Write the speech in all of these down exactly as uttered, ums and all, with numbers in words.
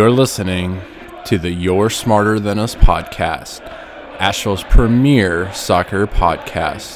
You're listening to the You're Smarter Than Us podcast, Asheville's premier soccer podcast.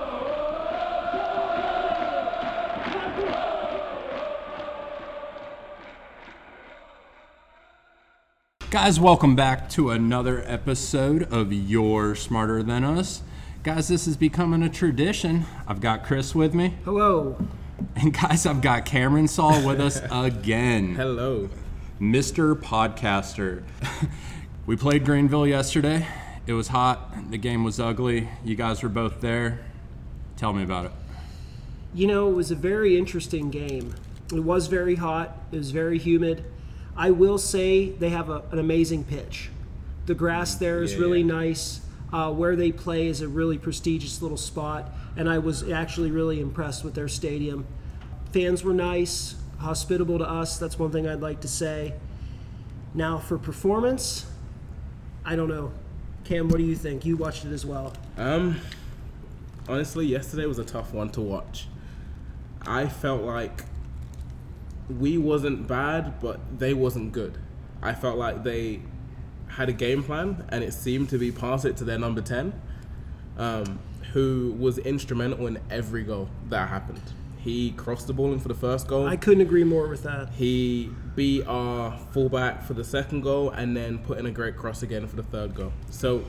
Guys, welcome back to another episode of You're Smarter Than Us. Guys, this is becoming a tradition. I've got Chris with me. Hello. And guys, I've got Cameron Saul with us again. Hello. Mister Podcaster. We played Greenville yesterday. It was hot. The game was ugly. You guys were both there. Tell me about it. You know, it was a very interesting game. It was very hot. It was very humid. I will say they have a, an amazing pitch. The grass there is yeah, really yeah. nice. Uh, where they play is a really prestigious little spot, and I was actually really impressed with their stadium. Fans were nice, hospitable to us. That's one thing I'd like to say. Now for performance, I don't know. Cam, what do you think? You watched it as well. Um, honestly, yesterday was a tough one to watch. I felt like we wasn't bad, but they wasn't good. I felt like they had a game plan, and it seemed to be pass it to their number ten, um, who was instrumental in every goal that happened. He crossed the ball in for the first goal. I couldn't agree more with that. He beat our fullback for the second goal, and then put in a great cross again for the third goal. So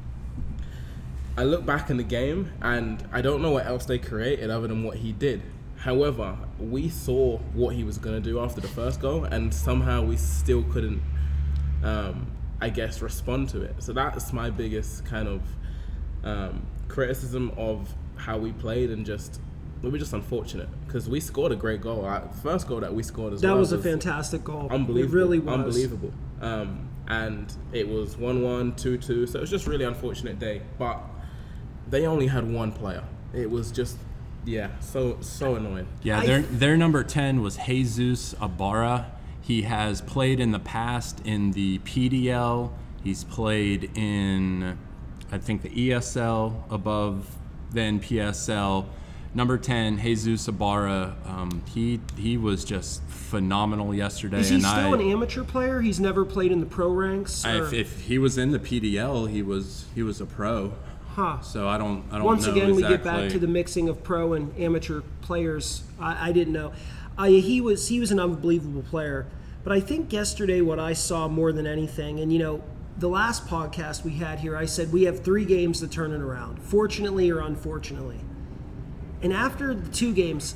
I look back in the game, and I don't know what else they created other than what he did. However, we saw what he was going to do after the first goal, and somehow we still couldn't um, I guess, respond to it. So that's my biggest kind of um, criticism of how we played, and just we were just unfortunate because we scored a great goal. Our first goal that we scored as that well was a was fantastic goal. Unbelievable. It really was. Unbelievable. Um, and it was one one, two two, so it was just really unfortunate day. But they only had one player. It was just, yeah, so so annoying. Yeah, their their number ten was Jesus Ibarra. He has played in the past in the P D L. He's played in, I think, the E S L above, then P S L. Number ten, Jesus Ibarra. Um, he he was just phenomenal yesterday. Is he and still I, an amateur player? He's never played in the pro ranks? I, Or? if, if he was in the P D L, he was he was a pro. Huh. So I don't I don't Once know again, exactly. we get back to the mixing of pro and amateur players. I, I didn't know. I, he was he was an unbelievable player. But I think yesterday what I saw more than anything, and you know, the last podcast we had here, I said we have three games to turn it around, fortunately or unfortunately. And after the two games,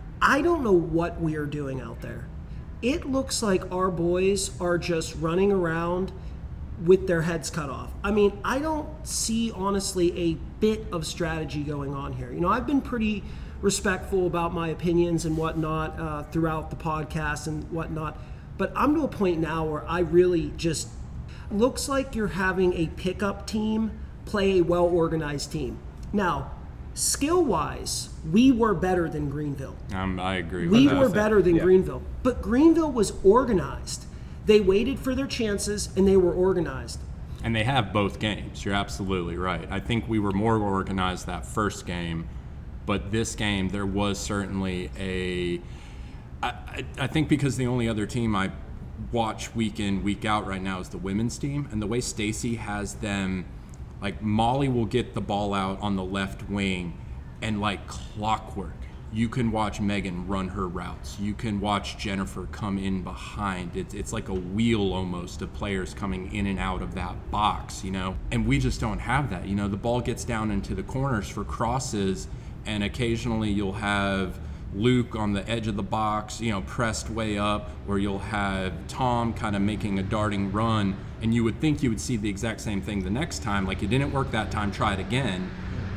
I don't know what we are doing out there. It looks like our boys are just running around with their heads cut off. I mean, I don't see, honestly, a bit of strategy going on here. You know, I've been pretty respectful about my opinions and whatnot uh, throughout the podcast and whatnot. But I'm to a point now where I really just, looks like you're having a pickup team play a well-organized team. Now, skill-wise, we were better than Greenville. Um, I agree with We that. were better than Yeah. Greenville. But Greenville was organized. They waited for their chances, and they were organized. And they have both games. You're absolutely right. I think we were more organized that first game, but this game there was certainly a I, I, I think because the only other team I watch week in, week out right now is the women's team, and the way Stacy has them, like Molly will get the ball out on the left wing, and like clockwork, you can watch Megan run her routes. You can watch Jennifer come in behind. It's it's like a wheel almost of players coming in and out of that box, you know? And we just don't have that. You know, the ball gets down into the corners for crosses, and occasionally you'll have Luke on the edge of the box, you know, pressed way up, or you'll have Tom kind of making a darting run, and you would think you would see the exact same thing the next time. Like, it didn't work that time, try it again.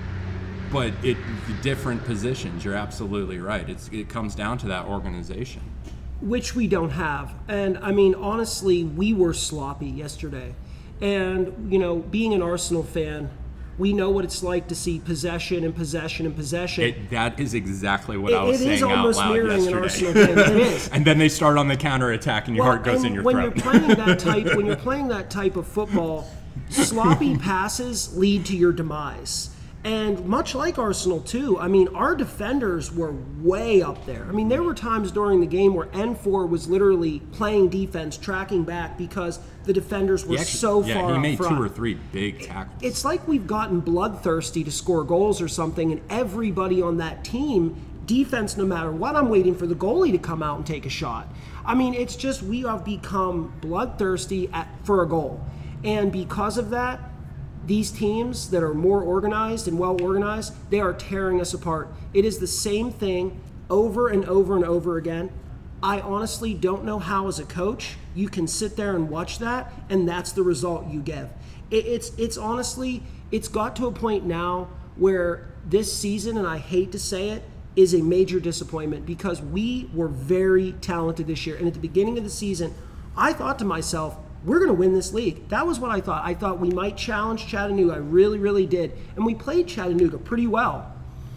But it different positions, you're absolutely right. It's it comes down to that organization. Which we don't have. And, I mean, honestly, we were sloppy yesterday. And, you know, being an Arsenal fan, we know what it's like to see possession and possession and possession. It, that is exactly what it, I was it saying is out almost loud mirroring yesterday. an Arsenal game. It is. And then they start on the counterattack, and your Well, heart goes and in your when throat. You're playing that type, when you're playing that type of football, sloppy passes lead to your demise. And much like Arsenal, too, I mean, our defenders were way up there. I mean, there were times during the game where N four was literally playing defense, tracking back because the defenders were He actually- so yeah, far he up made front. two or three big tackles. It's like we've gotten bloodthirsty to score goals or something, and everybody on that team, defense no matter what, I'm waiting for the goalie to come out and take a shot. I mean, it's just we have become bloodthirsty at, for a goal. And because of that, these teams that are more organized and well organized, they are tearing us apart. It is the same thing over and over and over again. I honestly don't know how, as a coach, you can sit there and watch that, and that's the result you give. It, it's it's honestly, it's got to a point now where this season, and I hate to say it, is a major disappointment because we were very talented this year. And at the beginning of the season, I thought to myself, we're going to win this league. That was what I thought. I thought we might challenge Chattanooga. I really, really did. And we played Chattanooga pretty well.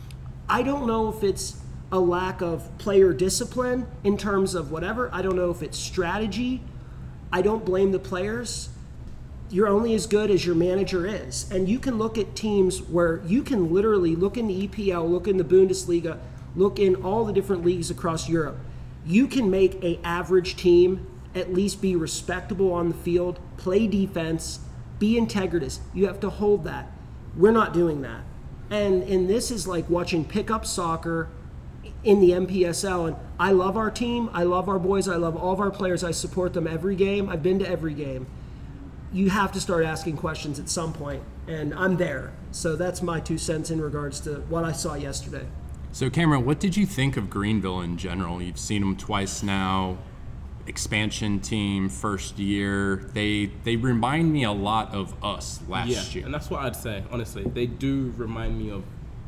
I don't know if it's a lack of player discipline in terms of whatever. I don't know if it's strategy. I don't blame the players. You're only as good as your manager is. And you can look at teams where you can literally look in the E P L, look in the Bundesliga, look in all the different leagues across Europe. You can make an average team at least be respectable on the field, play defense, be integritous. You have to hold that. We're not doing that. And and this is like watching pickup soccer in the M P S L. And I love our team. I love our boys. I love all of our players. I support them every game. I've been to every game. You have to start asking questions at some point, and I'm there. So that's my two cents in regards to what I saw yesterday. So, Cameron, what did you think of Greenville in general? You've seen them twice now. Expansion team, first year. They they remind me a lot of us last Yeah, year. and that's what I'd say, honestly. They do remind me of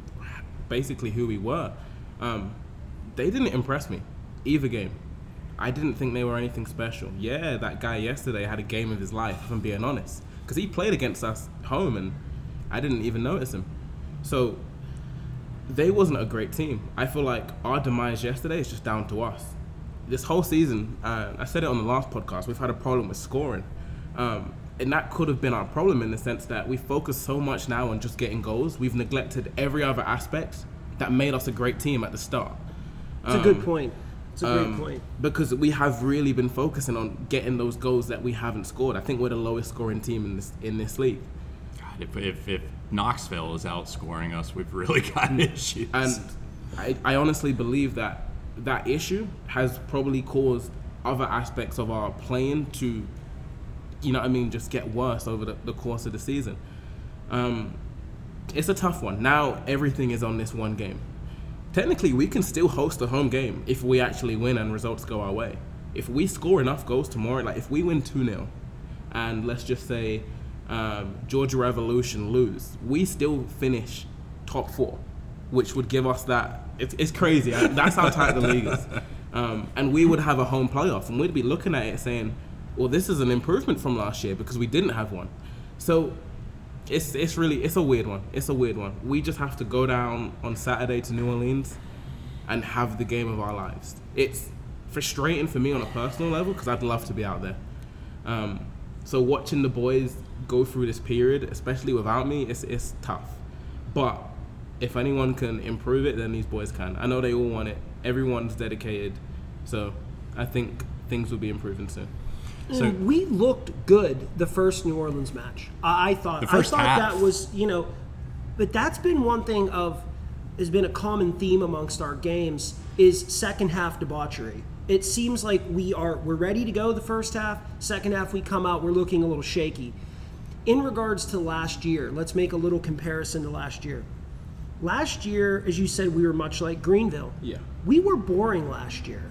basically who we were. Um, they didn't impress me either game. I didn't think they were anything special. Yeah, that guy yesterday had a game of his life, if I'm being honest. Because he played against us home, and I didn't even notice him. So, they wasn't a great team. I feel like our demise yesterday is just down to us. This whole season, uh, I said it on the last podcast, we've had a problem with scoring. Um, and that could have been our problem in the sense that we focus so much now on just getting goals. We've neglected every other aspect that made us a great team at the start. It's a good point. It's a great Um, point. Because we have really been focusing on getting those goals that we haven't scored. I think we're the lowest scoring team in this in this league. God, if, if, if Knoxville is outscoring us, we've really got issues. And I, I honestly believe that that issue has probably caused other aspects of our playing to, you know what I mean, just get worse over the, the course of the season. Um, it's a tough one. Now everything is on this one game. Technically, we can still host a home game if we actually win and results go our way. If we score enough goals tomorrow, like if we win two nil, and let's just say um, Georgia Revolution lose, we still finish top four, which would give us that. It's, it's crazy. That's how tight the league is. Um, and we would have a home playoff, and we'd be looking at it saying, well, this is an improvement from last year because we didn't have one. So it's it's really, it's a weird one. It's a weird one. We just have to go down on Saturday to New Orleans and have the game of our lives. It's frustrating for me on a personal level because I'd love to be out there. Um, so watching the boys go through this period, especially without me, it's it's tough. But if anyone can improve it, then these boys can. I know they all want it. Everyone's dedicated. So I think things will be improving soon. So- And we looked good the first New Orleans match. I, I thought. The first I thought half. that was, you know, but that's been one thing of has been a common theme amongst our games is second half debauchery. It seems like we are we're ready to go the first half. Second half we come out, we're looking a little shaky. In regards to last year, let's make a little comparison to last year. Last year, as you said, we were much like Greenville. Yeah. We were boring last year,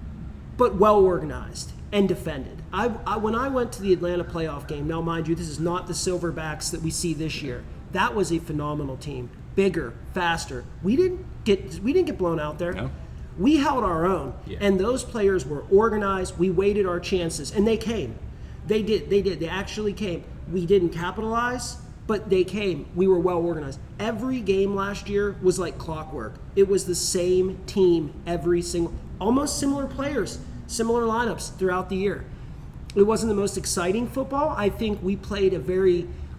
but well organized and defended. I, I when I went to the Atlanta playoff game, now mind you, this is not the Silverbacks that we see this year. That was a phenomenal team, bigger, faster. We didn't get we didn't get blown out there. No. We held our own, Yeah. and those players were organized. We waited our chances, and they came. They did. They did. They actually came. We didn't capitalize, but they came. We were well organized. Every game last year was like clockwork. It was the same team every single, almost similar players, similar lineups throughout the year. It wasn't the most exciting football. I think we played a very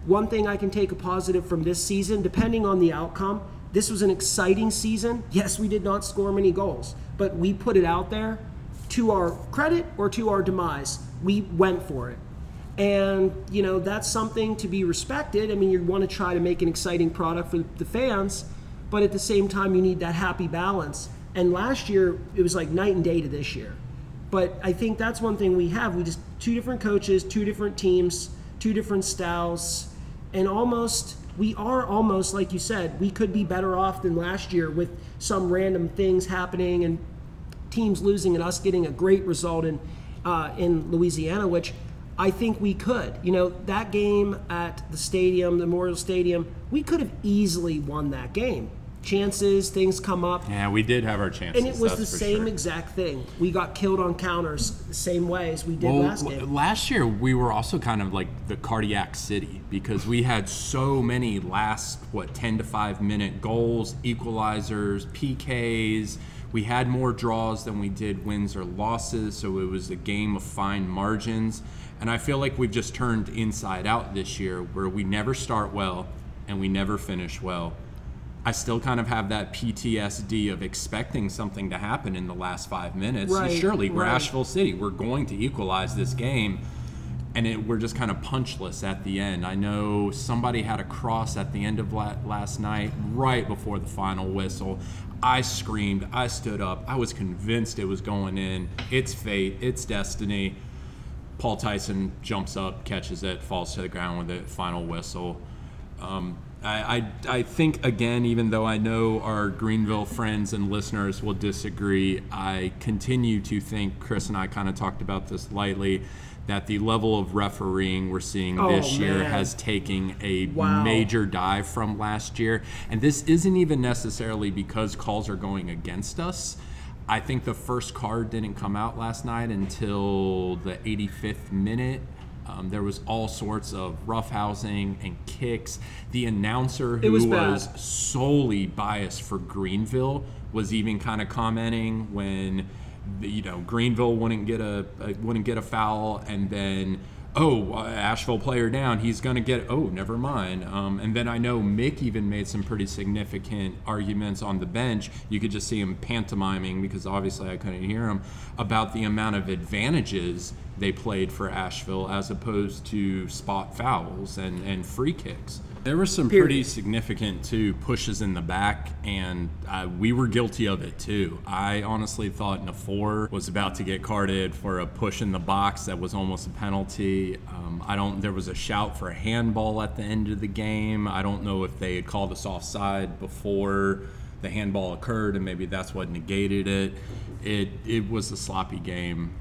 One thing I can take a positive from this season, depending on the outcome, this was an exciting season. Yes, we did not score many goals, but we put it out there. To our credit or to our demise, we went for it. And, you know, that's something to be respected. I mean, you want to try to make an exciting product for the fans, but at the same time, you need that happy balance. And last year, it was like night and day to this year. But I think that's one thing we have. We just, two different coaches, two different teams, two different styles, and almost, we are almost, like you said, we could be better off than last year with some random things happening and teams losing and us getting a great result in uh, in Louisiana, which I think we could. You know, that game at the stadium, the Memorial Stadium, we could have easily won that game. Chances, things come up. Yeah, we did have our chances. And it was that's the for same sure. exact thing. We got killed on counters the same way as we did Well, last game. l- last year we were also kind of like the cardiac city because we had so many last, what, ten to five minute goals, equalizers, P Ks. We had more draws than we did wins or losses, so it was a game of fine margins. And I feel like we've just turned inside out this year where we never start well and we never finish well. I still kind of have that P T S D of expecting something to happen in the last five minutes. Right, Surely, we're right. Asheville City. We're going to equalize this game. And it, we're just kind of punchless at the end. I know somebody had a cross at the end of la- last night, right before the final whistle. I screamed. I stood up. I was convinced it was going in. It's fate. It's destiny. Paul Tyson jumps up, catches it, falls to the ground with the final whistle. Um, I, I, I think, again, even though I know our Greenville friends and listeners will disagree, I continue to think, Chris and I kind of talked about this lightly, that the level of refereeing we're seeing Oh, this year man. has taken a Wow. major dive from last year. And this isn't even necessarily because calls are going against us. I think the first card didn't come out last night until the eighty-fifth minute. Um, there was all sorts of roughhousing and kicks. The announcer, who It was was bad. solely biased for Greenville, was even kind of commenting when, you know, Greenville wouldn't get a, a wouldn't get a foul, and then oh, uh, Asheville player down, he's gonna get oh, never mind. Um, and then I know Mick even made some pretty significant arguments on the bench. You could just see him pantomiming because obviously I couldn't hear him about the amount of advantages they played for Asheville as opposed to spot fouls and, and free kicks. There were some Period. pretty significant, too, pushes in the back, and uh, we were guilty of it, too. I honestly thought Nafor was about to get carded for a push in the box that was almost a penalty. Um, I don't. There was a shout for a handball at the end of the game. I don't know if they had called us offside before the handball occurred, and maybe that's what negated it. It it was a sloppy game.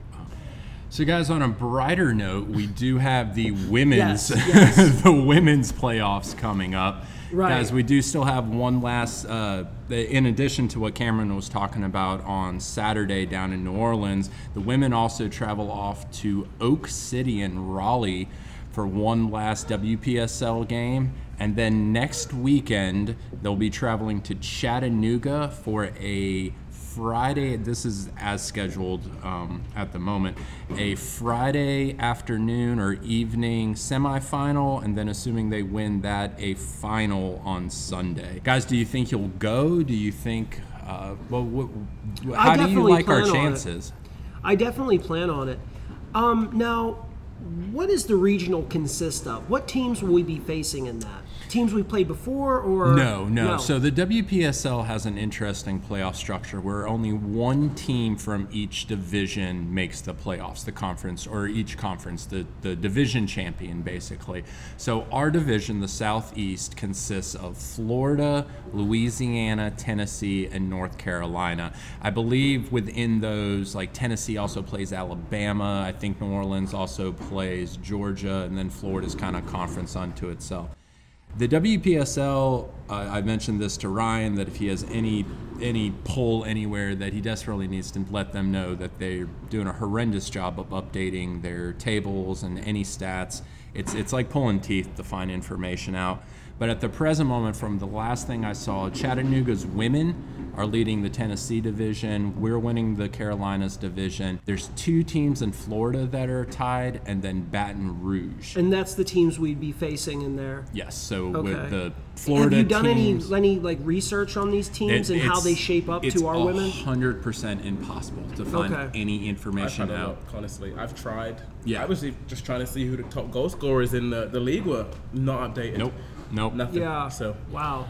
So, guys, on a brighter note, we do have the women's Yes, yes. the women's playoffs coming up. Right. Guys, we do still have one last, uh, in addition to what Cameron was talking about on Saturday down in New Orleans, the women also travel off to Oak City and Raleigh for one last W P S L game. And then next weekend, they'll be traveling to Chattanooga for a Friday, this is as scheduled um, at the moment, a Friday afternoon or evening semifinal, and then assuming they win that, a final on Sunday. Guys, do you think you'll go? Do you think, uh, well, what, how do you definitely like our plan on it. chances? I definitely plan on it. Um, now, what does the regional consist of? What teams will we be facing in that? Teams we played before, or No, no, So the W P S L has an interesting playoff structure where only one team from each division makes the playoffs, the conference, or each conference, the, the division champion, basically. So our division, the Southeast, consists of Florida, Louisiana, Tennessee, and North Carolina. I believe within those, like Tennessee also plays Alabama. I think New Orleans also plays Georgia, and then Florida's kind of conference unto itself. The W P S L, uh, I mentioned this to Ryan, that if he has any any poll anywhere that he desperately needs to let them know that they're doing a horrendous job of updating their tables and any stats. It's it's like pulling teeth to find information out. But at the present moment, from the last thing I saw, Chattanooga's women are leading the Tennessee division. We're winning the Carolinas division. There's two teams in Florida that are tied, and then Baton Rouge. And that's the teams we'd be facing in there. Yes, so Okay. with the Florida Have you done teams, any any like research on these teams it- and how it's- they shape up to our women? It's one hundred percent impossible to find Okay. any I've information had a out. look, honestly. I've tried. Yeah. I was just trying to see who the top goal scorers in the, the league were. Not updated. Nope, nope. Nothing. Yeah. So Wow.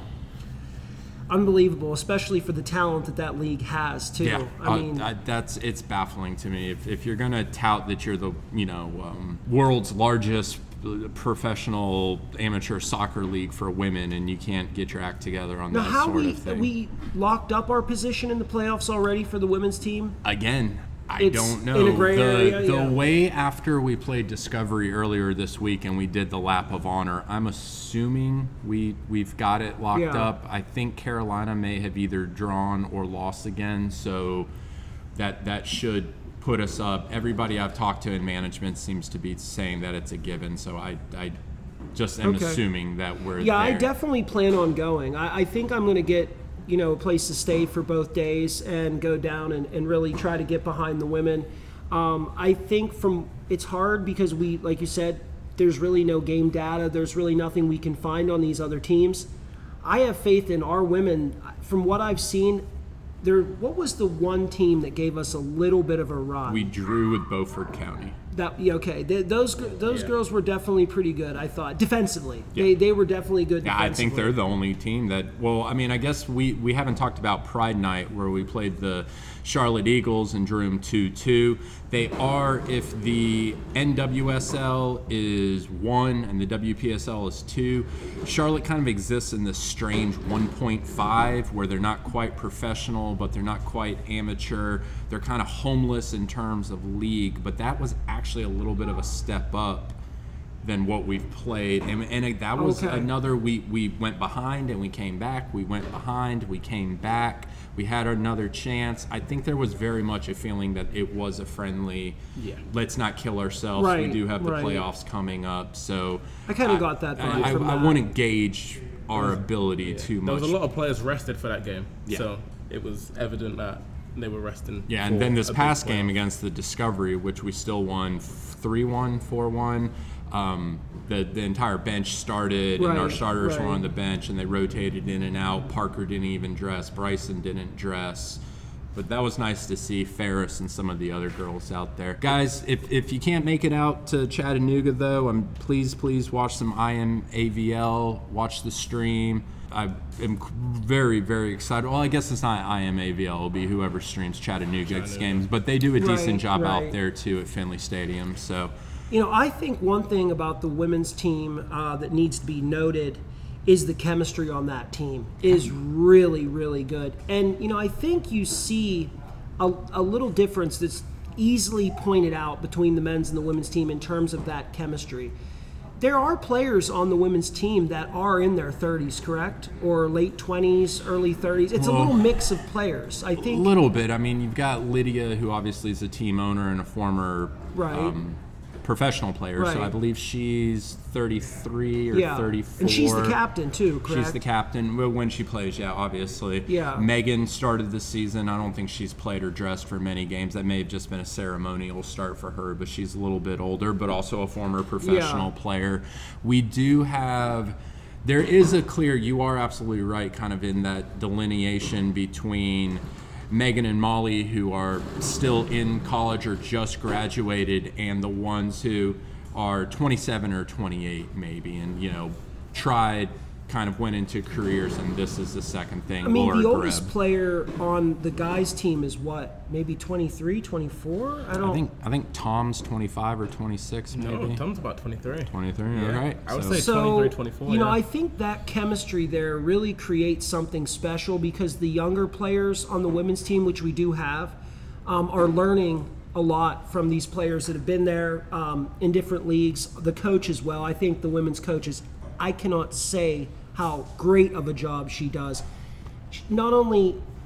Unbelievable, especially for the talent that that league has too. Yeah, I uh, mean, I, that's it's baffling to me. If, if you're gonna tout that you're the you know um, world's largest professional amateur soccer league for women, and you can't get your act together on now that how sort we of thing. we locked up our position in the playoffs already for the women's team. Again, I It's don't know. in a gray the area, the yeah. way after we played Discovery earlier this week and we did the lap of honor, I'm assuming we we've got it locked Yeah. up. I think Carolina may have either drawn or lost again, so that that should put us up. Everybody I've talked to in management seems to be saying that it's a given, so I I just am Okay. assuming that we're Yeah, I there. definitely plan on going. I, I think I'm going to get, you know, a place to stay for both days and go down and, and really try to get behind the women. Um, I think from it's hard because we, like you said, there's really no game data. There's really nothing we can find on these other teams. I have faith in our women. From what I've seen, there. What was the one team that gave us a little bit of a run? We drew with Beaufort County. That yeah, okay. Th those those Yeah. girls were definitely pretty good. I thought defensively, Yeah. they they were definitely good. Yeah, I think defensively. they're the only team that. Well, I mean, I guess we we haven't talked about Pride Night where we played the Charlotte Eagles and drew them two two. They are, if the N W S L is one and the W P S L is two, Charlotte kind of exists in this strange one point five where they're not quite professional, but they're not quite amateur. They're kind of homeless in terms of league, but that was actually a little bit of a step up than what we've played, and, and that was Okay. another. We we went behind and we came back. We went behind, we came back. We had another chance. I think there was very much a feeling that it was a friendly. Yeah. Let's not kill ourselves. Right, We do have the right. playoffs coming up, so I kinda got that vibe I, from I, I that. wouldn't gauge our ability too there much. was a lot of players rested for that game. Yeah. So it was evident that they were resting. Yeah, and for then this a big past game playoff. against the Discovery, which we still won three one, four one, um, the, the entire bench started, and our Right, starters were right. on the bench, and they rotated in and out. Parker didn't even dress. Bryson didn't dress. But that was nice to see Ferris and some of the other girls out there. Guys, if, if you can't make it out to Chattanooga, though, um, please, please watch some I M A V L, watch the stream. I am very, very excited. Well, I guess it's not I M A V L. It'll be whoever streams Chattanooga's Chattanooga. games. But they do a decent Right, job right. out there, too, at Finley Stadium. So, You know, I think one thing about the women's team uh, that needs to be noted is the chemistry on that team is really, really good. And, you know, I think you see a, a little difference that's easily pointed out between the men's and the women's team in terms of that chemistry. There are players on the women's team that are in their thirties, correct? Or late twenties, early thirties. It's a Well, little mix of players. I a think little bit. I mean, you've got Lydia, who obviously is a team owner and a former Right. um, professional player. So Right. I believe she's thirty-three or yeah. thirty-four. And she's the captain too, correct? She's the captain well, when she plays, yeah, obviously. Yeah. Megan started the season. I don't think she's played or dressed for many games. That may have just been a ceremonial start for her, but she's a little bit older, but also a former professional Yeah. player. We do have. There is a clear, you are absolutely right, kind of in that delineation between Megan and Molly, who are still in college or just graduated, and the ones who are twenty-seven or twenty-eight maybe, and, you know, tried, kind of went into careers, and this is the second thing. I mean, Laura the oldest Greb. player on the guys' team is what? Maybe twenty-three, twenty-four? I don't I think I think Tom's twenty-five or twenty-six maybe. No, Tom's about twenty-three. twenty-three, Yeah. okay. I would so- say So, twenty-three, twenty-four. you know, yeah. I think that chemistry there really creates something special because the younger players on the women's team, which we do have, um, are learning a lot from these players that have been there um, in different leagues. The coach as well. I think the women's coaches, I cannot say how great of a job she does. Not only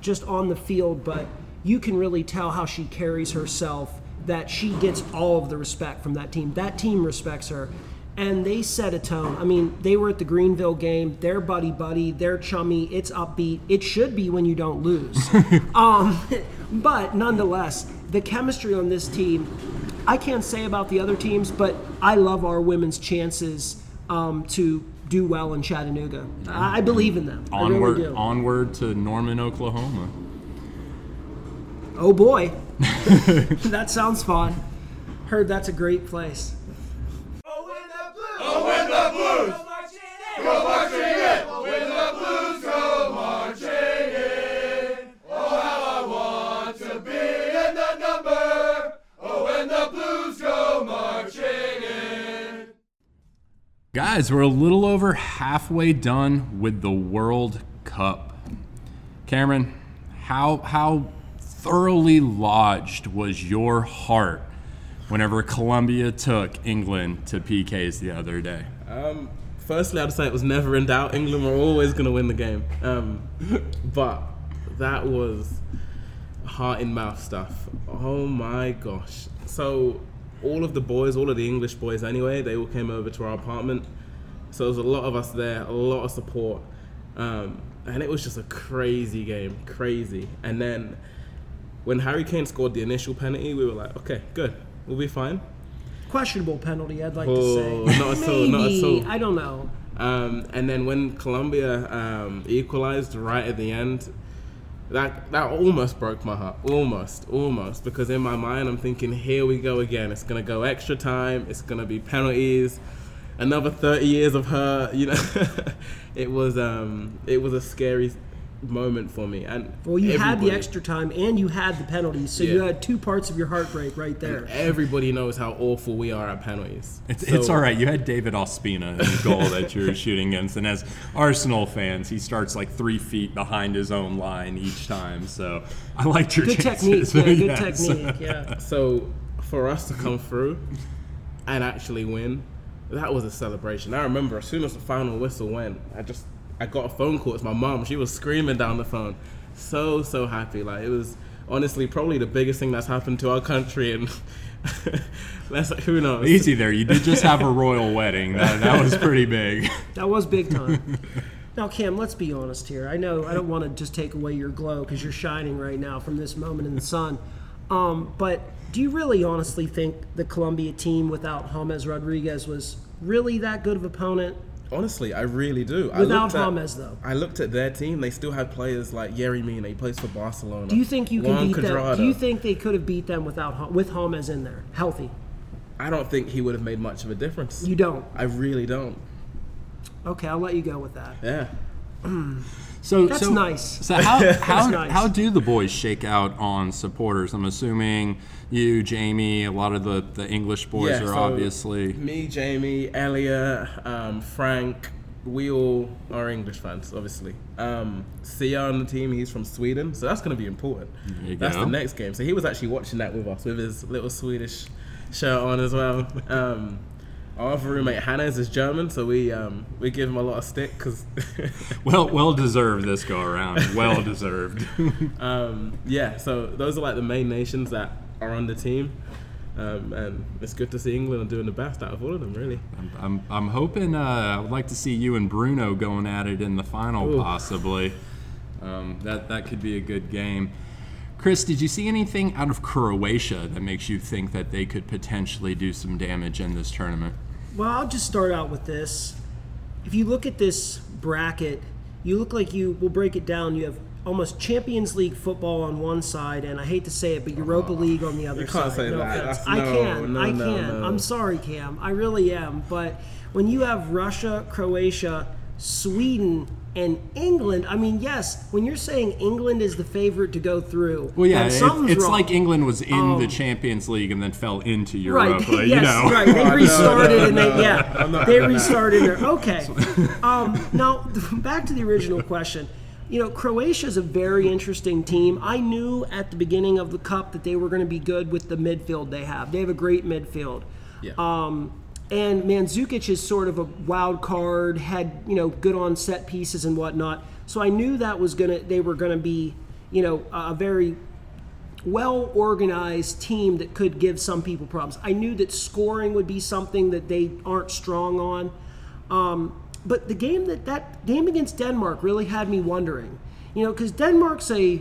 just on the field, but you can really tell how she carries herself, that she gets all of the respect from that team. That team respects her. And they set a tone. I mean, they were at the Greenville game. They're buddy-buddy. They're chummy. It's upbeat. It should be when you don't lose. um, but nonetheless, the chemistry on this team, I can't say about the other teams, but I love our women's chances um, to do well in Chattanooga. I, I believe in them. Onward, I really do. onward to Norman, Oklahoma. Oh, boy. That sounds fun. Heard that's a great place. Oh, when the Blues go marching in, when the Blues go marching in. Oh, how I want to be in the number. Oh, when the Blues go marching in. Guys, we're a little over halfway done with the World Cup. Cameron, how how thoroughly lodged was your heart whenever Colombia took England to P Ks the other day? Um, firstly, I'd say it was never in doubt. England were always going to win the game. Um, but that was heart in mouth stuff. Oh my gosh. So all of the boys, all of the English boys anyway, they all came over to our apartment. So there was a lot of us there, a lot of support. Um, and it was just a crazy game, crazy. And then when Harry Kane scored the initial penalty, we were like, okay, good. We'll be fine. Questionable penalty, I'd like Oh, to say. not at all, Maybe, not at all. I don't know. Um, and then when Colombia um, equalized right at the end, that that almost broke my heart. Almost, almost. Because in my mind, I'm thinking, here we go again. It's going to go extra time. It's going to be penalties. Another thirty years of her. You know, it was um, it was a scary moment for me. And Well, you had the everybody- extra time and you had the penalties, so you Yeah. had two parts of your heartbreak right there. Everybody knows how awful we are at penalties. It's, So- it's all right. You had David Ospina in the goal that you were shooting against. And as Arsenal fans, he starts like three feet behind his own line each time. So I liked your Good chances. technique, yeah, good Yes. technique, yeah. So for us to come through and actually win, that was a celebration. I remember as soon as the final whistle went, I just I got a phone call. It's my mom. She was screaming down the phone. So so happy. Like it was honestly probably the biggest thing that's happened to our country. And that's who knows. Easy there. You did just have a royal wedding. That, that was pretty big. That was big time. Now, Cam, let's be honest here. I know I don't want to just take away your glow because you're shining right now from this moment in the sun. Um, but do you really honestly think the Colombia team without James Rodriguez was really that good of opponent? Honestly, I really do. I Without looked at- James, though. I looked at their team. They still had players like Yerry Mina. He plays for Barcelona. Do you think you can Juan beat them? Cuadrado. Do you think they could have beat them without Ja- with James in there, healthy? I don't think he would have made much of a difference. You don't. I really don't. Okay, I'll let you go with that. Yeah. So That's so, nice. So how how, nice. how do the boys shake out on supporters? I'm assuming you, Jamie, a lot of the, the English boys Yeah, are so obviously. Me, Jamie, Elliot, um, Frank. We all are English fans, obviously. Um, Sia on the team, he's from Sweden, so that's going to be important. There you That's go. the next game. So he was actually watching that with us with his little Swedish shirt on as well. Um, our other roommate Hannes is German, so we um, we give him a lot of stick because Well, well deserved this go around. Well deserved. um, yeah. So those are like the main nations that are on the team. Um, and it's good to see England doing the best out of all of them, really. I'm, I'm, I'm hoping. Uh, I would like to see you and Bruno going at it in the final, Ooh. possibly. Um, that that could be a good game. Chris, did you see anything out of Croatia that makes you think that they could potentially do some damage in this tournament? Well, I'll just start out with this. If you look at this bracket, you look like you, we'll break it down, you have almost Champions League football on one side, and I hate to say it, but Europa League on the other You can't side. say no that. offense. That's- I no, can. no, I no, can. no. I'm sorry, Cam. I really am. But when you have Russia, Croatia, Sweden, and England, I mean, yes, when you're saying England is the favorite to go through, Well, yeah, then it, something's it's wrong. like England was in Um, the Champions League and then fell into Right. Europa. yes. you know, Right. They Oh, no, restarted no, and they no. yeah. I'm not They doing that. restarted there. Okay. Um, now back to the original question. You know, Croatia is a very interesting team. I knew at the beginning of the cup that they were going to be good with the midfield they have. They have a great midfield. Yeah. Um, and Mandzukic is sort of a wild card, had, you know, good on set pieces and whatnot. So I knew that was gonna they were gonna be, you know, a very well-organized team that could give some people problems. I knew that scoring would be something that they aren't strong on. Um, but the game that that game against Denmark really had me wondering, you know, because Denmark's a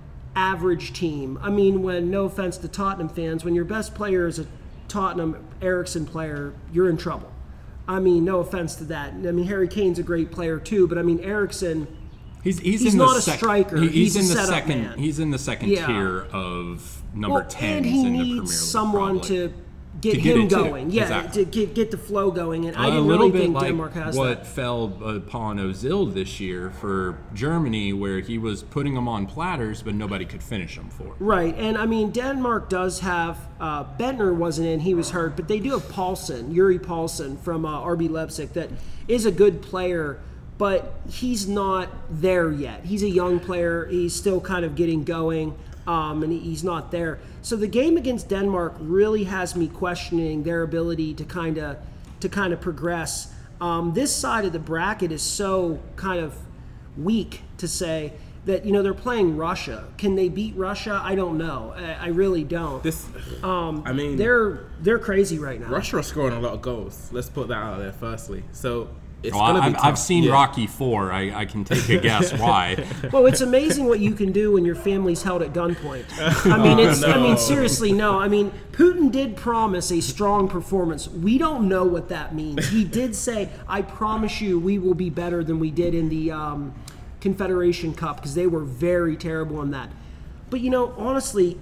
average team. I mean, when, no offense to Tottenham fans, when your best player is a Tottenham Ericsson player, you're in trouble. I mean, no offense to that. I mean, Harry Kane's a great player too, but I mean, Ericsson, he's he's, he's in not the a sec- striker. He, he's, he's in a the setup second. man. He's in the second Yeah. tier of number well, tens and he in the Premier needs League. someone probably. to get To get him it too. going. Yeah, Exactly. to get, get the flow going. And I a didn't little really bit think like Denmark has what that. fell upon Ozil this year for Germany, where he was putting them on platters, but nobody could finish them for. Right, and I mean, Denmark does have, uh, Bentner wasn't in, he was hurt, but they do have Paulsen, Yuri Paulsen from uh, R B Leipzig, that is a good player, but he's not there yet. He's a young player, he's still kind of getting going, um, and he's not there. So the game against Denmark really has me questioning their ability to kind of to kind of progress. Um, this side of the bracket is so kind of weak to say that, you know, they're playing Russia. Can they beat Russia? I don't know. I, I really don't. This, um, I mean, they're they're crazy right now. Russia are scoring a lot of goals. Let's put that out there firstly. So it's Well, gonna I've, be tough. I've seen Yeah. Rocky Four. I, I can take a guess why. Well, it's amazing what you can do when your family's held at gunpoint. I mean, it's. I mean, no. seriously, no. I mean, Putin did promise a strong performance. We don't know what that means. He did say, "I promise you, we will be better than we did in the um, Confederation Cup," because they were very terrible in that. But you know, honestly,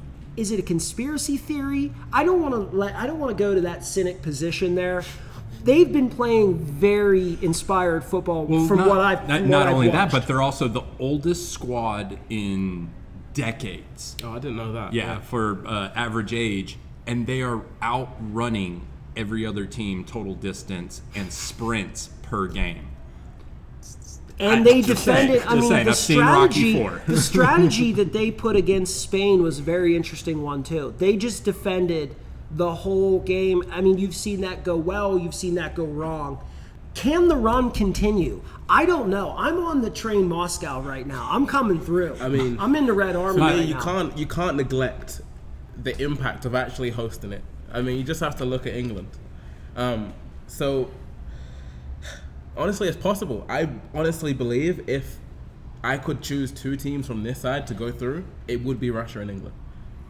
is it a conspiracy theory? I don't want to let. I don't want to go to that cynic position there. They've been playing very inspired football from not, what I've not, from not what I've only that, watched. but they're also the oldest squad in decades. Oh, I didn't know that. Yeah, for uh, average age, and they are outrunning every other team total distance and sprints per game. And I- they just defended. saying, I just mean, saying, the I've seen Rocky strategy, Four. the strategy that they put against Spain was a very interesting one too. They just defended the whole game. I mean, you've seen that go well. You've seen that go wrong. Can the run continue? I don't know. I'm on the train Moscow right now. I'm coming through. I mean, I'm in the Red Army I right mean, you now. can't you can't neglect the impact of actually hosting it. I mean, you just have to look at England. Um, so honestly, it's possible. I honestly believe if I could choose two teams from this side to go through, it would be Russia and England.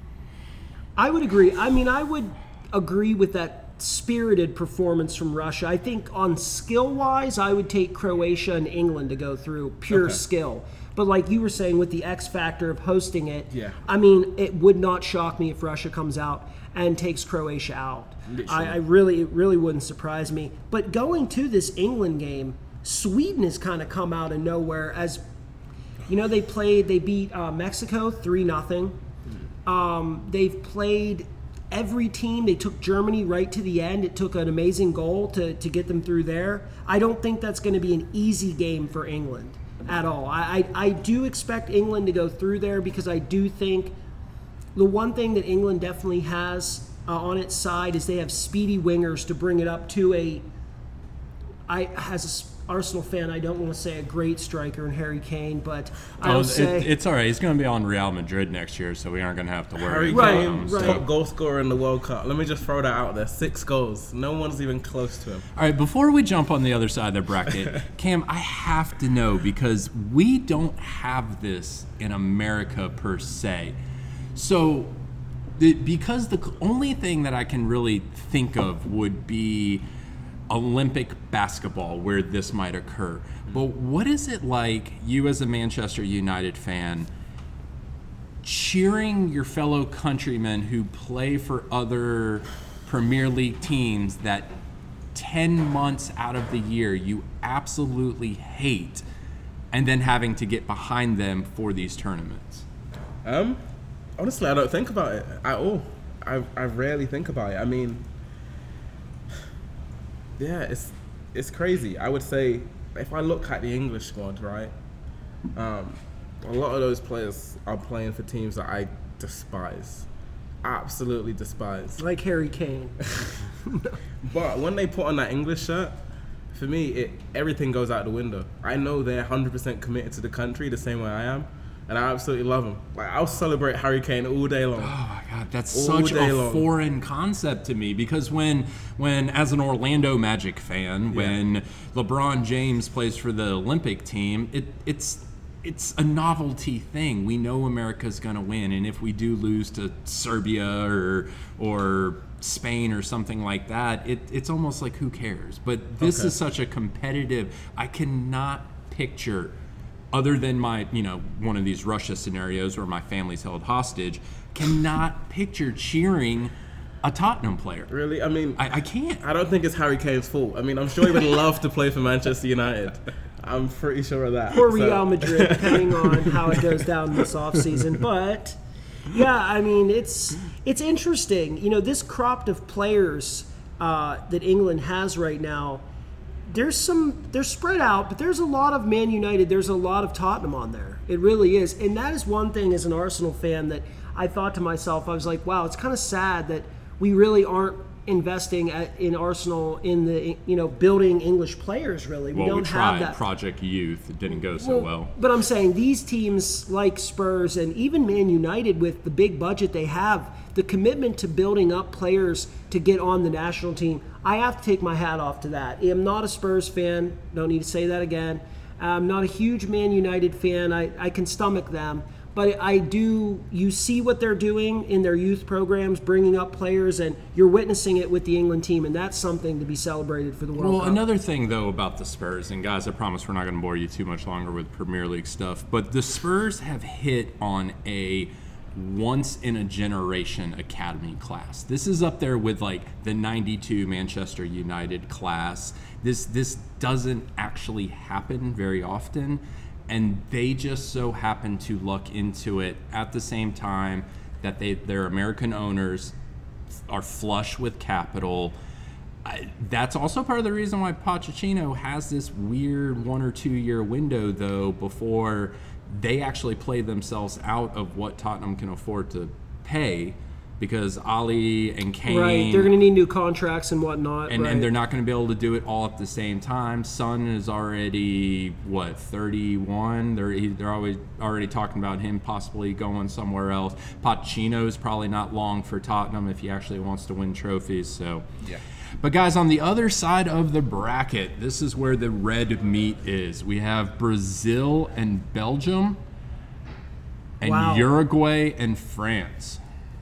I would agree. I mean, I would agree with that spirited performance from Russia. I think on skill-wise, I would take Croatia and England to go through pure Okay. skill. But like you were saying, with the X factor of hosting it, Yeah. I mean, it would not shock me if Russia comes out and takes Croatia out. I, I really, it really wouldn't surprise me. But going to this England game, Sweden has kind of come out of nowhere. As you know, they played, they beat uh, Mexico three nothing. Um, they've played every team. They took Germany right to the end. It took an amazing goal to, to get them through there. I don't think that's going to be an easy game for England at all. I, I, I do expect England to go through there because I do think the one thing that England definitely has uh, on its side is they have speedy wingers to bring it up to a, I as an Arsenal fan, I don't want to say a great striker in Harry Kane, but Oh, I'll it- say... it's all right. He's going to be on Real Madrid next year, so we aren't going to have to worry Harry about Right, him. right. So. Top goal scorer in the World Cup. Let me just throw that out there. Six goals. No one's even close to him. All right, before we jump on the other side of the bracket, Cam, I have to know because we don't have this in America per se. So, the, because the only thing that I can really think of would be Olympic basketball where this might occur. But what is it like, you as a Manchester United fan, cheering your fellow countrymen who play for other Premier League teams that ten months out of the year you absolutely hate, and then having to get behind them for these tournaments? Um, honestly, I don't think about it at all. I I rarely think about it. I mean, yeah, it's it's crazy. I would say if I look at the English squad, right, um, a lot of those players are playing for teams that I despise, absolutely despise. like Harry Kane. But when they put on that English shirt, for me, it everything goes out the window. I know they're one hundred percent committed to the country the same way I am. and I absolutely love him. Like, I'll celebrate Harry Kane all day long. Oh my God, that's All such day a long. foreign concept to me because when, when as an Orlando Magic fan, when LeBron James plays for the Olympic team, it it's it's a novelty thing. We know America's going to win, and if we do lose to Serbia or or Spain or something like that, it, it's almost like who cares? But this Okay. is such a competitive. I cannot picture. Other than my, you know, one of these Russia scenarios where my family's held hostage, cannot picture cheering a Tottenham player. Really? I mean, I, I can't. I don't think it's Harry Kane's fault. I mean, I'm sure he would love to play for Manchester United. I'm pretty sure of that. Or So- Real Madrid, depending on how it goes down this offseason. But yeah, I mean, it's it's interesting. You know, this crop of players uh, that England has right now, there's some they're spread out, but there's a lot of Man United. There's a lot of Tottenham on there. It really is, and that is one thing as an Arsenal fan that I thought to myself, I was like, wow, it's kind of sad that we really aren't investing at, in Arsenal in the you know building English players. Really, we Well, don't we have tried that. Project Youth. It didn't go so well. But I'm saying these teams like Spurs and even Man United, with the big budget they have, the commitment to building up players to get on the national team, I have to take my hat off to that. I'm not a Spurs fan. Don't need to say that again. I'm not a huge Man United fan. I, I can stomach them. But I do, you see what they're doing in their youth programs, bringing up players, and you're witnessing it with the England team, and that's something to be celebrated for the World Well, Cup. another thing, though, about the Spurs, and guys, I promise we're not going to bore you too much longer with Premier League stuff, but the Spurs have hit on a once-in-a-generation academy class. This is up there with, like, the ninety-two Manchester United class. This, this doesn't actually happen very often, and they just so happen to luck into it at the same time that they, their American owners are flush with capital. I, that's also part of the reason why Pochettino has this weird one or two year window, though, before they actually play themselves out of what Tottenham can afford to pay, because Ali and Kane, Right, they're going to need new contracts and whatnot. and, right. and they're not going to be able to do it all at the same time. Son is already what thirty-one. They're he- they're always already talking about him possibly going somewhere else. Pochettino's probably not long for Tottenham if he actually wants to win trophies. So, Yeah. But guys, on the other side of the bracket, this is where the red meat is. We have Brazil and Belgium, and Wow. Uruguay and France.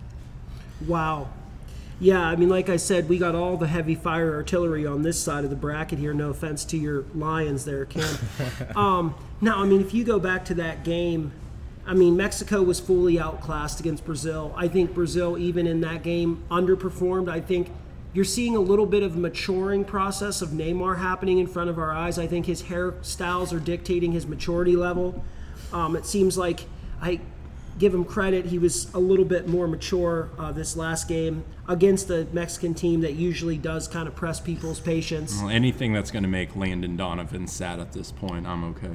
Wow. Yeah, I mean, like I said, we got all the heavy fire artillery on this side of the bracket here. No offense to your Lions there, Cam. um, now, I mean, if you go back to that game, I mean, Mexico was fully outclassed against Brazil. I think Brazil, even in that game, underperformed. I think you're seeing a little bit of maturing process of Neymar happening in front of our eyes. I think his hairstyles are dictating his maturity level. Um, it seems like I give him credit. He was a little bit more mature uh, this last game against the Mexican team that usually does kind of press people's patience. Well, anything that's going to make Landon Donovan sad at this point, I'm okay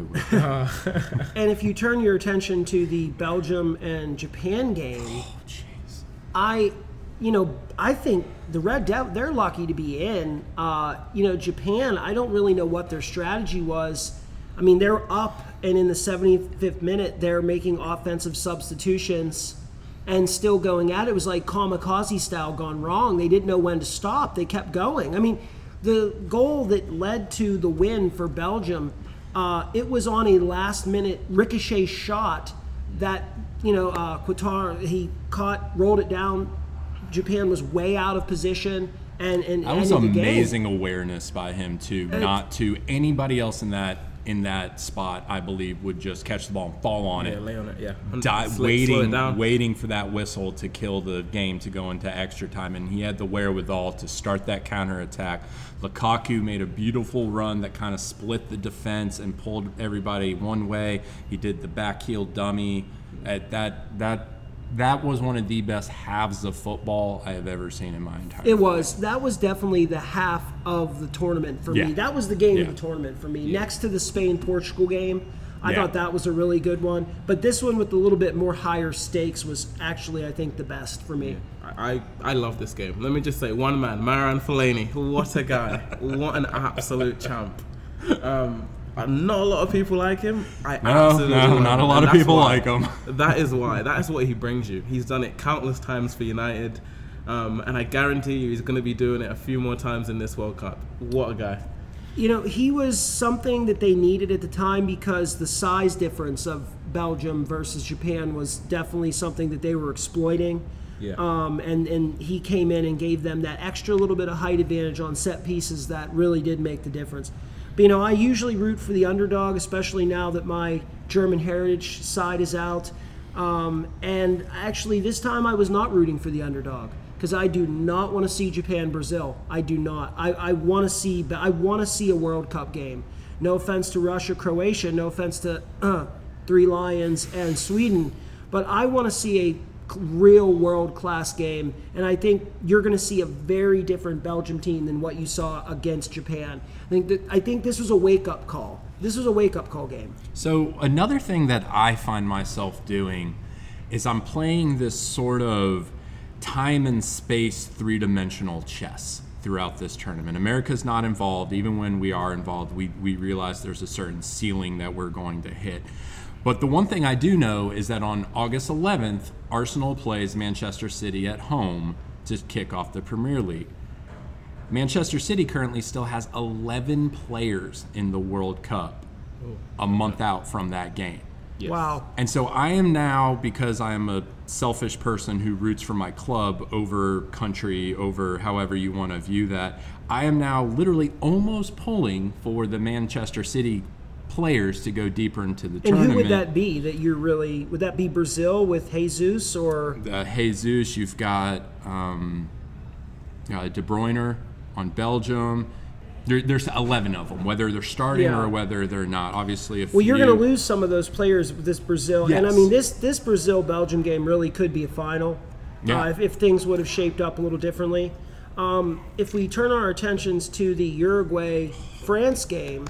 with. And if you turn your attention to the Belgium and Japan game, Oh, jeez. I, you know, I think the Red Devils, they're lucky to be in. Uh, you know, Japan, I don't really know what their strategy was. I mean, they're up, and in the seventy-fifth minute, they're making offensive substitutions and still going at it. It was like kamikaze style gone wrong. They didn't know when to stop. They kept going. I mean, the goal that led to the win for Belgium, uh, it was on a last-minute ricochet shot that, you know, uh, Qatar, he caught, rolled it down. Japan was way out of position. And, and That was ended the game. amazing awareness by him too. Not to anybody else in that in that spot, I believe, would just catch the ball and fall on Yeah, it. lay on it, yeah. Di- Slow- slow it waiting, down. waiting for that whistle to kill the game to go into extra time, and he had the wherewithal to start that counterattack. Lukaku made a beautiful run that kind of split the defense and pulled everybody one way. He did the back heel dummy. At that that that was one of the best halves of football I have ever seen in my entire It life. was. That was definitely the half of the tournament for Yeah. me. That was the game Yeah. of the tournament for me. Next to the Spain-Portugal game, I Yeah. thought that was a really good one. But this one with a little bit more higher stakes was actually, I think, the best for me. I, I I love this game. Let me just say, one man, Maran Fellaini. What a guy. What an absolute champ. Um, Uh, not a lot of people like him. I No, absolutely no, love not a him, lot and of that's people why. like him. That is why. That is what he brings you. He's done it countless times for United, um, and I guarantee you he's going to be doing it a few more times in this World Cup. What a guy. You know, he was something that they needed at the time because the size difference of Belgium versus Japan was definitely something that they were exploiting. Yeah. Um, and, and he came in and gave them that extra little bit of height advantage on set pieces that really did make the difference. But, you know, I usually root for the underdog, especially now that my German heritage side is out. Um, and actually, this time I was not rooting for the underdog because I do not want to see Japan-Brazil. I do not. I, I want to see. I want to see a World Cup game. No offense to Russia, Croatia. No offense to uh, Three Lions and Sweden. But I want to see a real world-class game, and I think you're going to see a very different Belgium team than what you saw against Japan. I think that I think this was a wake-up call. This was a wake-up call game. So another thing that I find myself doing is I'm playing this sort of time and space three-dimensional chess throughout this tournament. America's not involved. Even when we are involved, we, we realize there's a certain ceiling that we're going to hit. But the one thing I do know is that on August eleventh, Arsenal plays Manchester City at home to kick off the Premier League. Manchester City currently still has eleven players in the World Cup a month out from that game. Yes. Wow. And so I am now, because I am a selfish person who roots for my club over country, over however you want to view that, I am now literally almost pulling for the Manchester City players to go deeper into the And tournament. who would that be that you're really, would that be Brazil with Jesus or? Uh, Jesus, you've got um, uh, De Bruyne on Belgium. There, there's eleven of them, whether they're starting Yeah. or whether they're not. Obviously, if Well, you're you, going to lose some of those players with this Brazil. And I Yes. mean, this this Brazil-Belgium game really could be a final Yeah. uh, if, if things would have shaped up a little differently. Um, if we turn our attentions to the Uruguay-France game,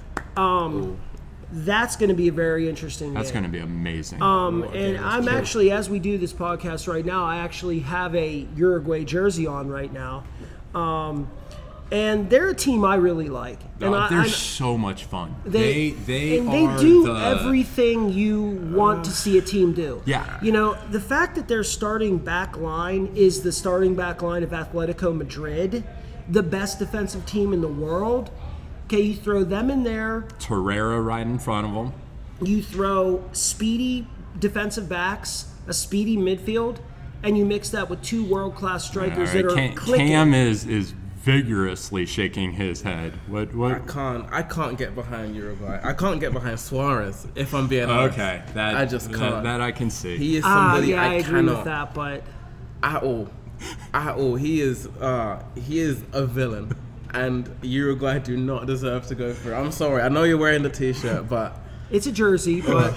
um, that's going to be a very interesting That's game. going to be amazing. Um, What a and game. I'm actually, as we do this podcast right now, I actually have a Uruguay jersey on right now. Um, and they're a team I really like. And Oh, I, they're I, so much fun. they, they and are they do the, everything you want to see a team do. Yeah. You know, the fact that their starting back line is the starting back line of Atletico Madrid, the best defensive team in the world. Okay, you throw them in there. Torreira right in front of them. You throw speedy defensive backs, a speedy midfield, and you mix that with two world-class strikers All right, that are Cam, clicking. Cam is is vigorously shaking his head. What I what? can't. I can't get behind Uruguay. I can't get behind Suarez. If I'm being honest. Okay, that I just that- can't. That, I can see. He is Ah, somebody yeah, I, I, agree cannot with that, but at all. At all. He is. Uh, he is a villain, and Uruguay do not deserve to go through. I'm sorry. I know you're wearing the T-shirt, but it's a jersey. But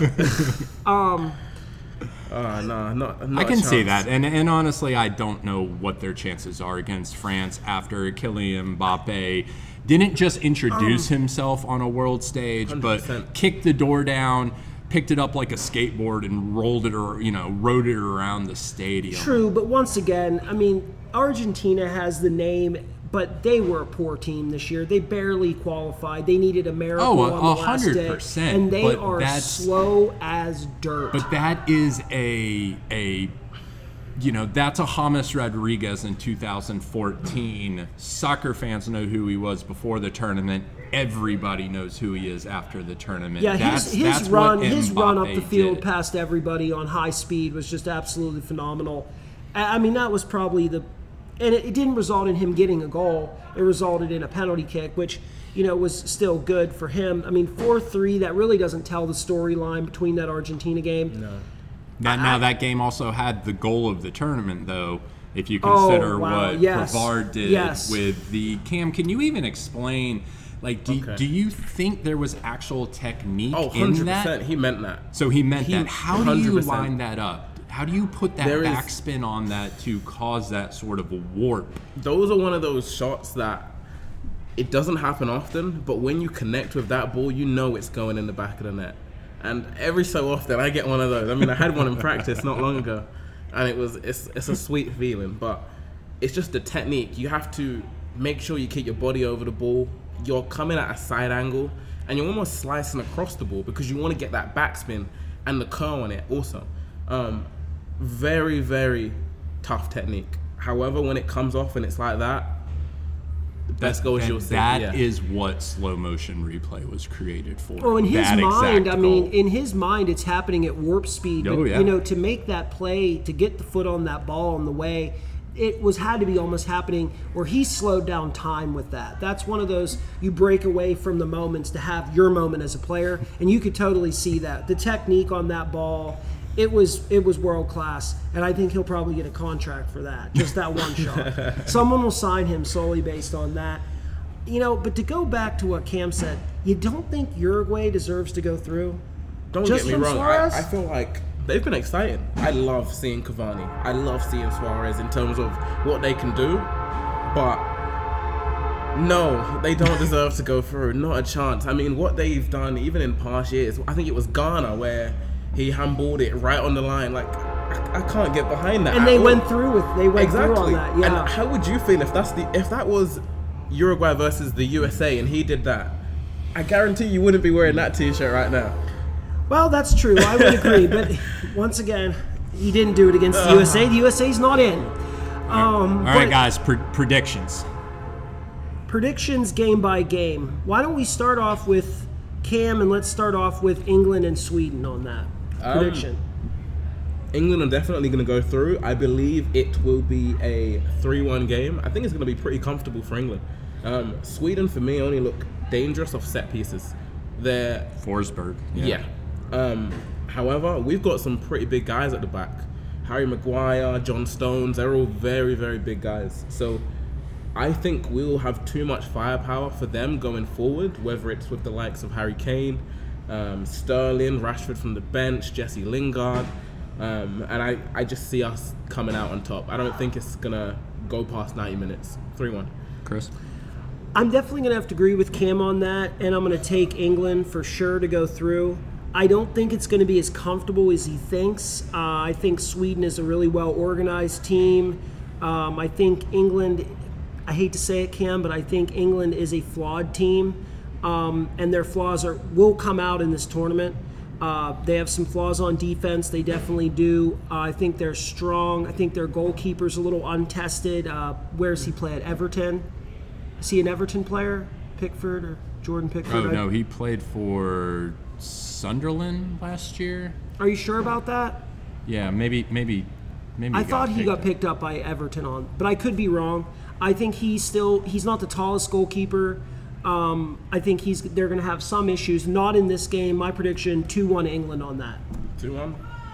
um, uh, no, not. not I a can see chance. that, and and honestly, I don't know what their chances are against France after Kylian Mbappe didn't just introduce Um, himself on a world stage, one hundred percent. but kicked the door down, picked it up like a skateboard, and rolled it, or you know, rode it around the stadium. true. But once again, I mean, Argentina has the name, but they were a poor team this year. They barely qualified. They needed a miracle Oh, a- on the a last hundred day, percent, and they but are that's- slow as dirt. But that is a a you know, that's a James Rodriguez in two thousand fourteen. Soccer fans know who he was before the tournament. Everybody knows who he is after the tournament. Yeah, that's, his, his that's run what his run up Mbappe the field did. past everybody on high speed was just absolutely phenomenal. I I mean, that was probably the, and it, it didn't result in him getting a goal. It resulted in a penalty kick, which you know was still good for him. I mean, four three. That really doesn't tell the storyline between that Argentina game. No. Now, now that game also had the goal of the tournament, though. If you consider Oh, wow, what yes, Pavard did yes. with the Cam, can you even explain? Like, do, Okay. do you think there was actual technique Oh, in one hundred that? percent. He meant that. So he meant He- that. How do you one hundred percent. line that up? How do you put that There is- backspin on that to cause that sort of a warp? Those are one of those shots that it doesn't happen often, but when you connect with that ball, you know it's going in the back of the net. And every so often, I get one of those. I mean, I had one in practice not long ago, and it was it's it's a sweet feeling. But it's just the technique. You have to make sure you keep your body over the ball. You're coming at a side angle, and you're almost slicing across the ball because you want to get that backspin and the curl on it also. Um, very, very tough technique. However, when it comes off and it's like that, the best goals that, you'll see. That yeah. is what slow motion replay was created for. Oh, in his that mind, I exact mean, goal. in his mind, it's happening at warp speed. Oh, but, yeah. You know, to make that play, to get the foot on that ball on the way, it was had to be almost happening where he slowed down time with that. That's one of those, you break away from the moments to have your moment as a player, and you could totally see that. The technique on that ball, it was it was world class, and I think he'll probably get a contract for that, just that one shot. Someone will sign him solely based on that. You know, but to go back to what Cam said, you don't think Uruguay deserves to go through? Don't Just get me from wrong. Suarez? I, I feel like they've been exciting. I love seeing Cavani. I love seeing Suarez in terms of what they can do. But no, they don't deserve to go through. Not a chance. I mean, what they've done, even in past years, I think it was Ghana where he handballed it right on the line. Like, I, I can't get behind that. And at they all. went through with they went exactly. through on that. Yeah. And how would you feel if that's the if that was Uruguay versus the U S A and he did that? I guarantee you wouldn't be wearing that T-shirt right now. Well, that's true. I would agree. But once again, he didn't do it against the U S A. The U S A's not in. Um, All right, but guys, pre- predictions. predictions game by game. Why don't we start off with Cam and let's start off with England and Sweden on that Um, prediction. England are definitely going to go through. I believe it will be a three one game. I think it's going to be pretty comfortable for England. Um, Sweden, for me, only look dangerous off set pieces. They're, Forsberg. yeah. Um, however, we've got some pretty big guys at the back. Harry Maguire, John Stones, they're all very, very big guys. So I think we'll have too much firepower for them going forward, whether it's with the likes of Harry Kane, um, Sterling, Rashford from the bench, Jesse Lingard. Um, and I, I just see us coming out on top. I don't think it's going to go past ninety minutes. three one. Chris? I'm definitely going to have to agree with Cam on that, and I'm going to take England for sure to go through. I don't think it's going to be as comfortable as he thinks. Uh, I think Sweden is a really well-organized team. Um, I think England, I hate to say it, Cam, but I think England is a flawed team, um, and their flaws are will come out in this tournament. Uh, they have some flaws on defense. They definitely do. Uh, I think they're strong. I think their goalkeeper's a little untested. Uh, where does he play at Everton? Is he an Everton player? Pickford or Jordan Pickford? Oh, I- no, he played for Sunderland last year. Are you sure about that? Yeah, maybe, maybe, maybe. I got thought he picked got up. picked up by Everton on, but I could be wrong. I think he's still he's not the tallest goalkeeper. Um, I think he's they're going to have some issues. Not in this game. My prediction: two one England on that. two one.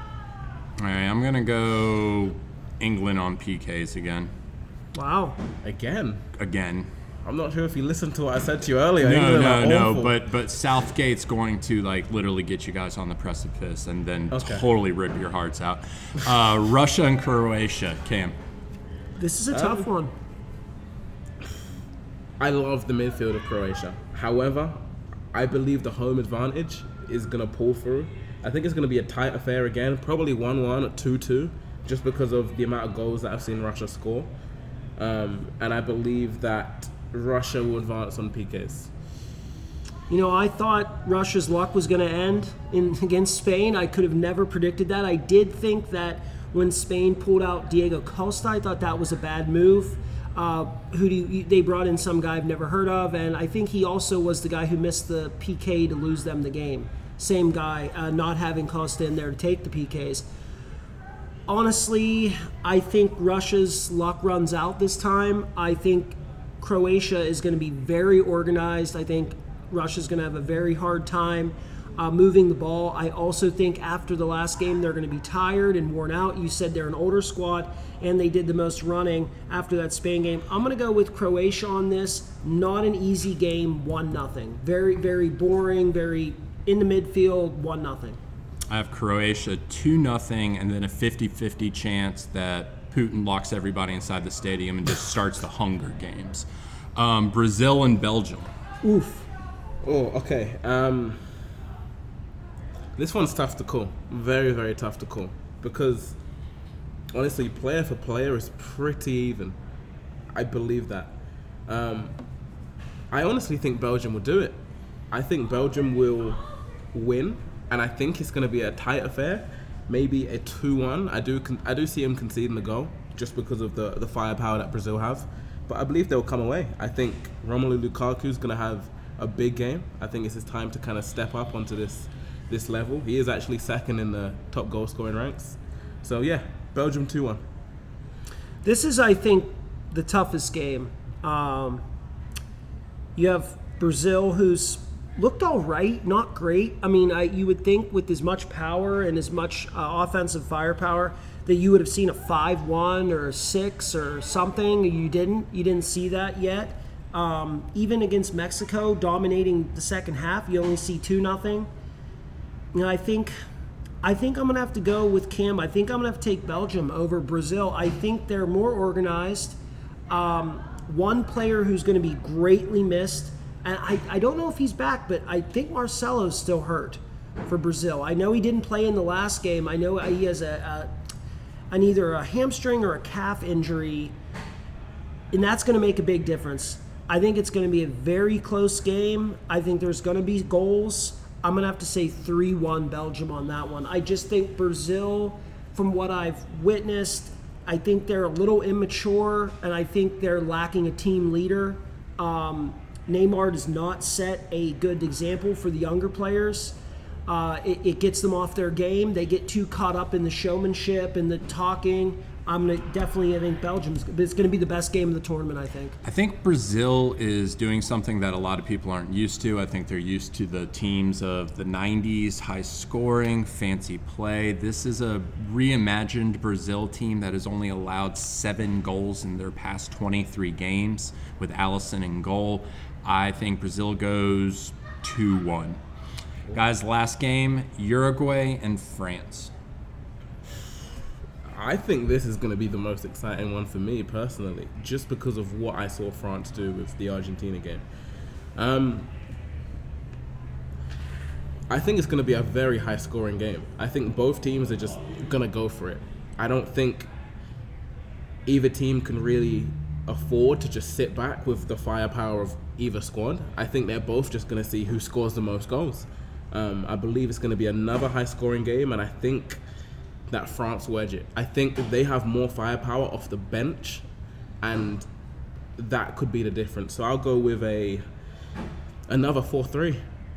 All right, I'm going to go England on P Ks again. Wow. Again. Again. I'm not sure if you listened to what I said to you earlier. No, England no, are no. awful. But but Southgate's going to like literally get you guys on the precipice and then Okay. totally rip your hearts out. Uh, Russia and Croatia, Cam. This is a tough one. I love the midfield of Croatia. However, I believe the home advantage is going to pull through. I think it's going to be a tight affair again, probably one one or two two, just because of the amount of goals that I've seen Russia score. Um, and I believe that Russia will advance on P Ks. You know, I thought Russia's luck was going to end in against Spain. I could have never predicted that. I did think that when Spain pulled out Diego Costa, I thought that was a bad move. Uh, who do you, they brought in some guy I've never heard of, and I think he also was the guy who missed the P K to lose them the game. Same guy, uh, not having Costa in there to take the P Ks. Honestly, I think Russia's luck runs out this time. I think Croatia is going to be very organized. I think Russia's going to have a very hard time uh, moving the ball. I also think after the last game, they're going to be tired and worn out. You said they're an older squad, and they did the most running after that Spain game. I'm going to go with Croatia on this. Not an easy game, one nothing. Very, very boring, very in the midfield, one nothing. I have Croatia two nothing and then a fifty-fifty chance that Putin locks everybody inside the stadium and just starts the Hunger Games. Um, Brazil and Belgium. Oof. Oh, okay. Um, this one's tough to call. Very, very tough to call. Because, honestly, player for player is pretty even. I believe that. Um, I honestly think Belgium will do it. I think Belgium will win, and I think it's going to be a tight affair, maybe a two one. I do con- I do see him conceding the goal just because of the, the firepower that Brazil have, but I believe they'll come away. I think Romelu Lukaku is going to have a big game. I think it's his time to kind of step up onto this this level. He is actually second in the top goal scoring ranks. So yeah, Belgium two one. This is, I think, the toughest game. Um, you have Brazil, who's looked all right, not great. I mean, I, you would think with as much power and as much uh, offensive firepower that you would have seen a five one or a six or something. You didn't. You didn't see that yet. Um, even against Mexico, dominating the second half, you only see two nothing. You know, I think, I think I'm gonna have to go with Cam. I think I'm gonna have to take Belgium over Brazil. I think they're more organized. Um, one player who's going to be greatly missed, and I, I don't know if he's back, but I think Marcelo's still hurt for Brazil. I know he didn't play in the last game. I know he has a, a an either a hamstring or a calf injury, and that's going to make a big difference. I think it's going to be a very close game. I think there's going to be goals. I'm going to have to say three one Belgium on that one. I just think Brazil, from what I've witnessed, I think they're a little immature, and I think they're lacking a team leader. Um, Neymar does not set a good example for the younger players. Uh, it, it gets them off their game. They get too caught up in the showmanship and the talking. I'm gonna definitely, I think Belgium's, but it's going to be the best game of the tournament, I think. I think Brazil is doing something that a lot of people aren't used to. I think they're used to the teams of the nineties, high scoring, fancy play. This is a reimagined Brazil team that has only allowed seven goals in their past twenty-three games with Alisson in goal. I think Brazil goes two one. Guys, last game, Uruguay and France. I think this is going to be the most exciting one for me personally, just because of what I saw France do with the Argentina game. Um, I think it's going to be a very high-scoring game. I think both teams are just going to go for it. I don't think either team can really afford to just sit back with the firepower of either squad. I think they're both just going to see who scores the most goals. Um, I believe it's going to be another high-scoring game, and I think that France will edge it. I think that they have more firepower off the bench, and that could be the difference. So I'll go with a another four three.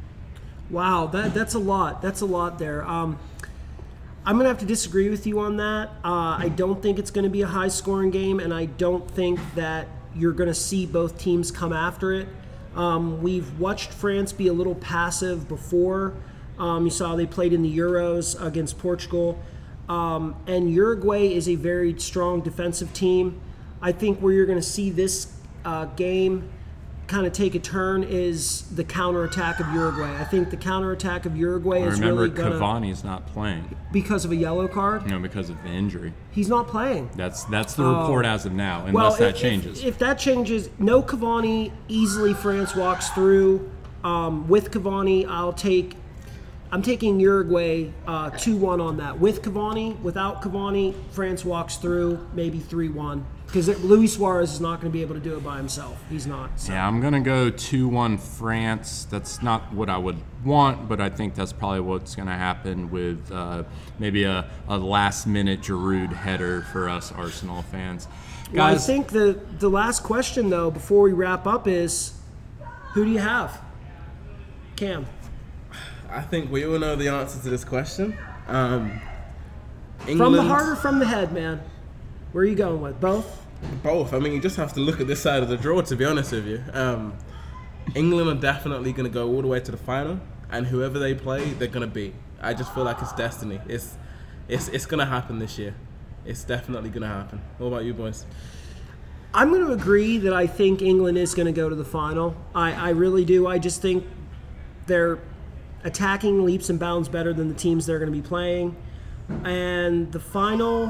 Wow, that that's a lot. That's a lot there. Um, I'm going to have to disagree with you on that. Uh, I don't think it's going to be a high-scoring game, and I don't think that you're going to see both teams come after it. Um, we've watched France be a little passive before. Um, you saw they played in the Euros against Portugal. Um, and Uruguay is a very strong defensive team. I think where you're going to see this uh, game kind of take a turn is the counterattack of Uruguay. I think the counterattack of Uruguay Well, is remember, really going to... Cavani's not playing. Because of a yellow card? You know, because of the injury. He's not playing. That's that's the report Oh. as of now, unless Well, that if, changes. If, if that changes, no Cavani, easily France walks through. Um, with Cavani, I'll take... I'm taking Uruguay uh, two one on that. With Cavani, without Cavani, France walks through, maybe three one. Because Luis Suarez is not going to be able to do it by himself. He's not. So. Yeah, I'm going to go two one France. That's not what I would want, but I think that's probably what's going to happen with uh, maybe a, a last-minute Giroud header for us Arsenal fans. Well, I Guys, think the, the last question, though, before we wrap up is, who do you have? Cam. I think we all know the answer to this question. Um, England, From the heart or from the head, man? Where are you going with? Both? Both. I mean, you just have to look at this side of the draw, to be honest with you. Um, England are definitely going to go all the way to the final, and whoever they play, they're going to beat. I just feel like it's destiny. It's it's it's going to happen this year. It's definitely going to happen. What about you boys? I'm going to agree that I think England is going to go to the final. I, I really do. I just think they're attacking leaps and bounds better than the teams they're going to be playing. And the final,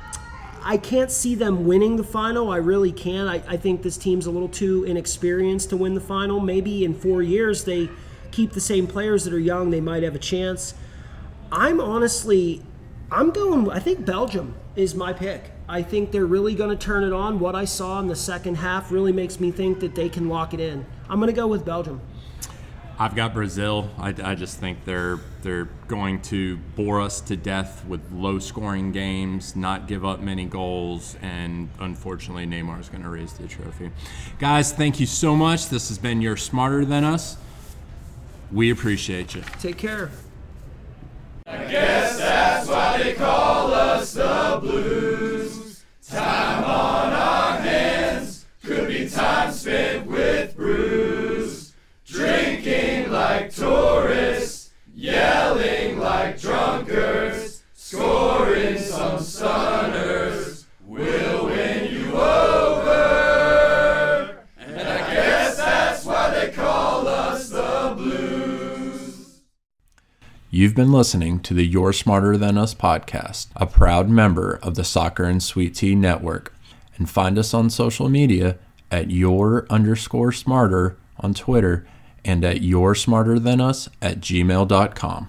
I can't see them winning the final. I really can't. I, I think this team's a little too inexperienced to win the final. Maybe in four years they keep the same players that are young. They might have a chance. I'm honestly, I'm going, I think Belgium is my pick. I think they're really going to turn it on. What I saw in the second half really makes me think that they can lock it in. I'm going to go with Belgium. I've got Brazil. I, I just think they're they're going to bore us to death with low-scoring games, not give up many goals, and unfortunately, Neymar is going to raise the trophy. Guys, thank you so much. This has been You're Smarter Than Us. We appreciate you. Take care. I guess that's why they call us the Blues. Time on our hands could be time spent with brews. Drinking like tourists, yelling like drunkards, scoring some stunners will win you over. And I guess that's why they call us the Blues. You've been listening to the You're Smarter Than Us podcast, a proud member of the Soccer and Sweet Tea Network. And find us on social media at your underscore smarter on Twitter and at yoursmarterthanus at gmail dot com.